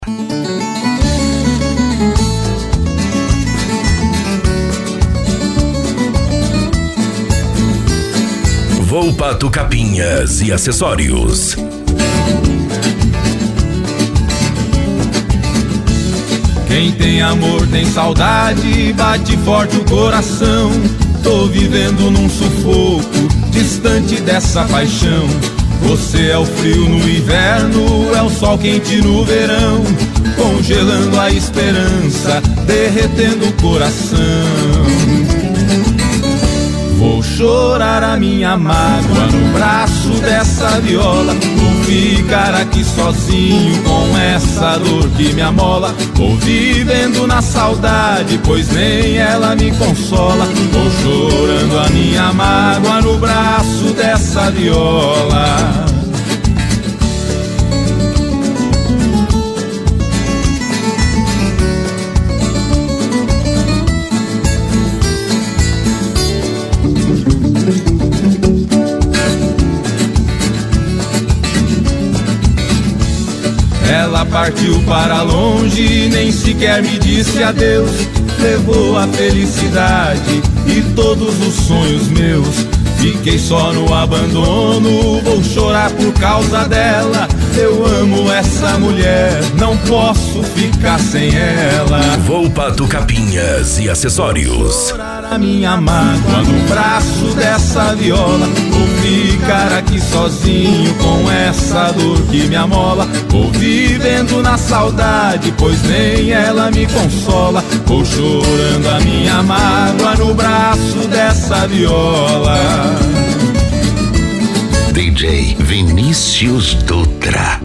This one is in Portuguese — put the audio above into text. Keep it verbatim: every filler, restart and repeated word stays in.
Volpato Capinhas e Acessórios. Quem tem amor tem saudade, bate forte o coração. Tô vivendo num sufoco, distante dessa paixão. Você é o frio no inverno, é o sol quente no verão, congelando a esperança, derretendo o coração. Vou chorar a minha mágoa no braço dessa viola. Vou ficar aqui sozinho com essa dor que me amola. Vou vivendo na saudade, pois nem ela me consola. Vou chorando a minha mágoa no braço dessa viola. Ela partiu para longe, nem sequer me disse adeus. Levou a felicidade e todos os sonhos meus. Fiquei só no abandono, vou chorar por causa dela. Eu amo essa mulher, não posso ficar sem ela. Volpato Capinhas e Acessórios. Chorar a minha mágoa no braço dessa viola. Vou ficar aqui sozinho com essa dor que me amola. Vou vivendo na saudade, pois nem ela me consola. Vou chorando a minha mágoa no braço dessa viola. D J Vinícius Dutra.